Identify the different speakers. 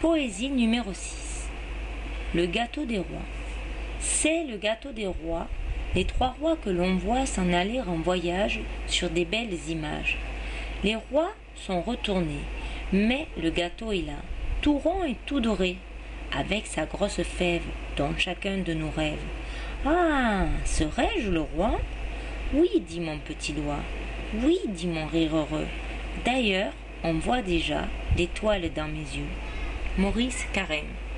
Speaker 1: Poésie numéro 6. Le gâteau des rois. C'est le gâteau des rois, les 3 rois que l'on voit s'en aller en voyage sur des belles images. Les rois sont retournés, mais le gâteau est là, tout rond et tout doré, avec sa grosse fève dont chacun de nous rêve. Ah, serais-je le roi? Oui, dit mon petit doigt. Oui, dit mon rire heureux. D'ailleurs, on voit déjà l'étoile dans mes yeux. Maurice Carême.